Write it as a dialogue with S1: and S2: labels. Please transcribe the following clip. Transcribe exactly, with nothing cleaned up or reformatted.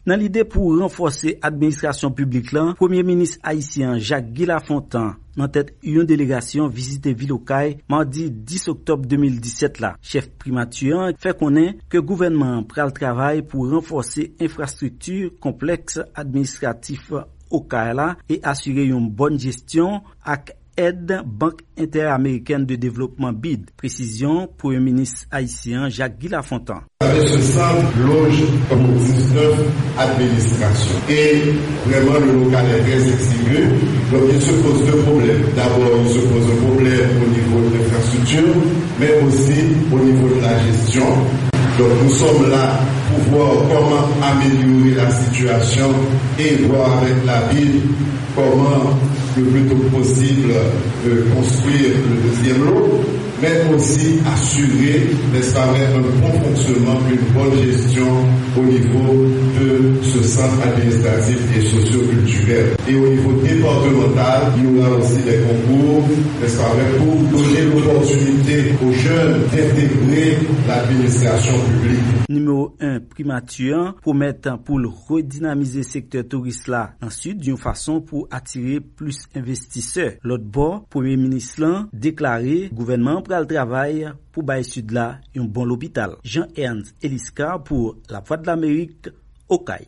S1: Dans l'idée pour renforcer l'administration publique, là, Premier ministre haïtien Jacques Guy Lafontaine, dans tête une délégation visite ville Okaï mardi dix octobre deux mille dix-sept là. Chef primature fait connaître que le gouvernement prend le travail pour renforcer infrastructure complexe administratif Okaï là et assurer une bonne gestion avec aide Banque interaméricaine de développement B I D. Précision pour le ministre haïtien Jacques Guy Lafontaine.
S2: Avec ce centre loge comme dix-neuf administrations. Et vraiment le local est très exigu. Donc il se pose deux problèmes. D'abord, il se pose un problème au niveau de l'infrastructure, mais aussi au niveau de la gestion. Donc nous sommes là pour voir comment améliorer la situation et voir avec la ville comment le plus tôt possible euh, construire le deuxième lot, mais aussi assurer, n'est-ce pas, un bon fonctionnement, une bonne gestion au niveau de ce centre administratif et socio-culturel. Et au niveau départemental, il y aura aussi des concours, n'est-ce pas, pour donner l'opportunité aux jeunes d'intégrer l'administration publique.
S1: Numéro un, primature, promettant pour le redynamiser le secteur touriste là. Ensuite, d'une façon pour attirer plus investisseurs. L'autre bord, Premier ministre là, déclaré, gouvernement prend le travail pour bailler sud là un bon hôpital. Jean-Ernst Eliska pour La Voix de l'Amérique, Okaï.